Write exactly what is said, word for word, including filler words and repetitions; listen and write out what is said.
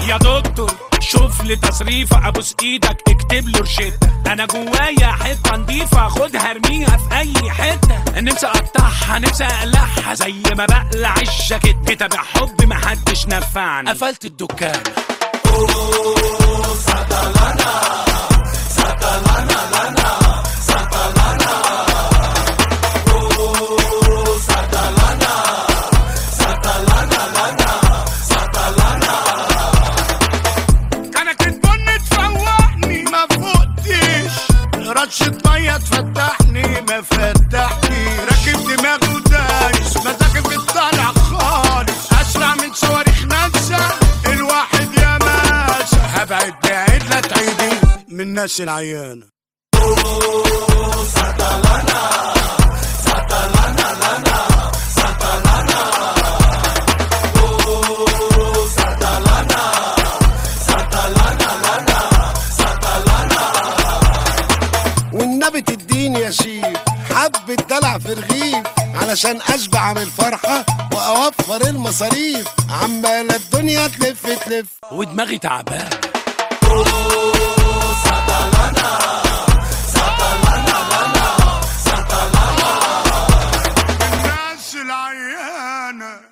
يا دكتور شوف لي تصريفة، ابوس ايدك اكتب له روشتة. انا جوايا حتة نضيفة خدها ارميها في اي حتة. نفسي اقطعها نفسي اقلعها زي ما بقلع الجاكيت. كتاب حب محدش نفعني قفلت الدكان. اوه ساتالانا ساتالانا لانا ساتالانا. اوه ساتالانا ساتالانا لانا ساتالانا. كانت البن تفوقني ما فوقتش، رشة مية تفتحني ما فتحتي. راكب دماغي ودايس مزاجي بتطلع خالص، اسرع من صواريخ ناسا الواحد يا ماسا. هبعد بعيد لا تعيدي من الناس العيانة. اوه ساتالانا ساتالانا لانا ساتالانا. اوه ساتالانا ساتالانا لانا ساتالانا. والنبي تديني يا شيف حبة دلع في رغيف، علشان اشبع من الفرحة واوفر المصاريف. عمالة الدنيا تلف تلف ودماغي تعبان.